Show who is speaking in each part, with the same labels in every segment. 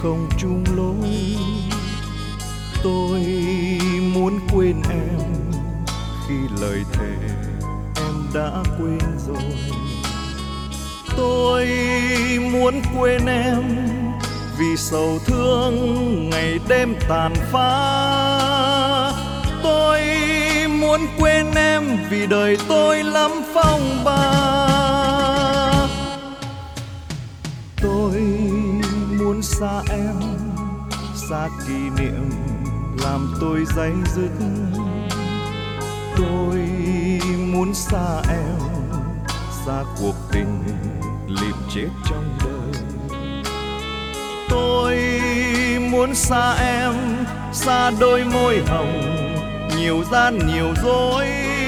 Speaker 1: không chung lối. Tôi muốn quên em khi lời thề em đã quên rồi. Tôi muốn quên em vì sầu thương ngày đêm tàn phá. Tôi muốn quên em vì đời tôi lắm phong ba. Tôi muốn xa em, xa kỷ niệm làm tôi day dứt. Tôi muốn xa em, xa cuộc tình liệm chết trong đời. Tôi muốn xa em, xa đôi môi hồng nhiều gian nhiều dối.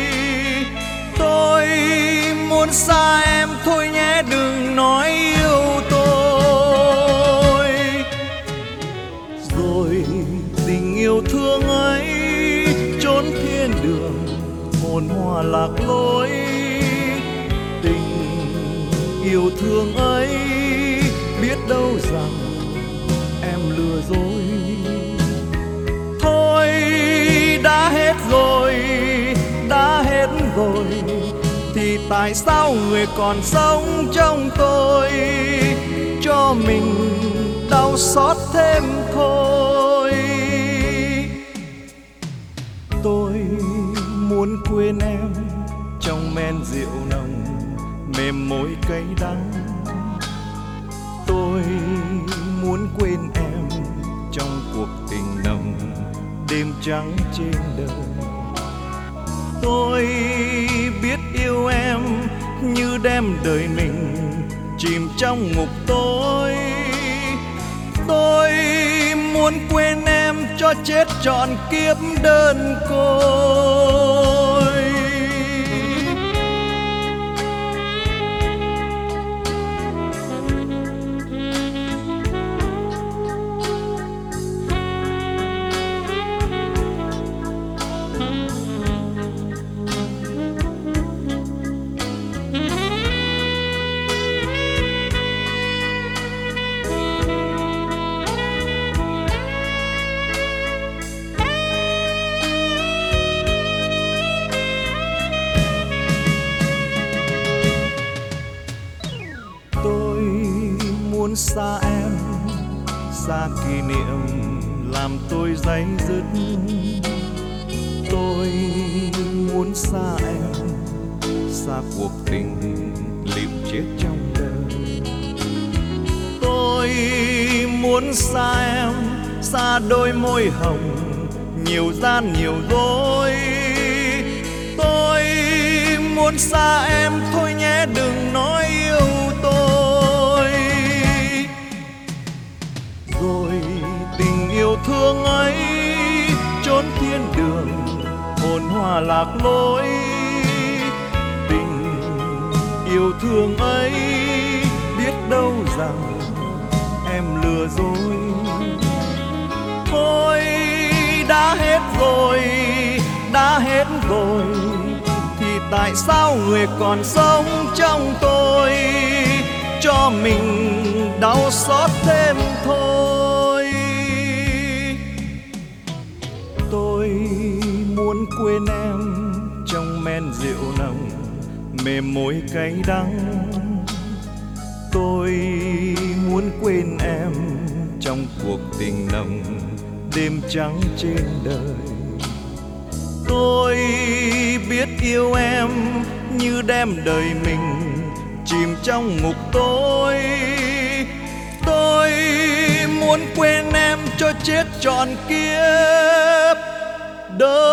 Speaker 1: Tôi muốn xa em thôi nhé, đừng nói yêu tôi. Rồi tình yêu thương ấy trốn thiên đường, hồn hoa lạc lối. Tình yêu thương ấy biết đâu rằng em lừa dối. Thôi đã hết rồi, đã hết rồi, thì tại sao người còn sống trong tôi, cho mình đau xót thêm thôi. Tôi muốn quên em trong men rượu nồng, mềm môi cay đắng. Tôi muốn quên em trong cuộc tình nồng, đêm trắng trên đời. Tôi biết yêu em như đem đời mình chìm trong ngục tối. Tôi muốn quên em cho chết trọn kiếp đơn côi. Tôi muốn xa em, xa kỷ niệm làm tôi day dứt. Tôi muốn xa em, xa cuộc tình liệm chết trong đời. Tôi muốn xa em, xa đôi môi hồng nhiều gian nhiều dối. Tôi muốn xa em thôi nhé, đừng nói yêu tôi. Rồi tình yêu thương ấy trốn thiên đường, hồn hoa lạc lối. Tình yêu thương ấy biết đâu rằng em lừa dối. Thôi đã hết rồi, đã hết rồi, thì tại sao người còn sống trong tôi, cho mình đau xót thêm thôi. Tôi muốn quên em trong men rượu nồng, mềm môi cay đắng. Tôi muốn quên em trong cuộc tình nồng, đêm trắng trên đời. Tôi biết yêu em như đem đời mình chìm trong ngục tối. Tôi muốn quên em cho chết trọn kiếp đời.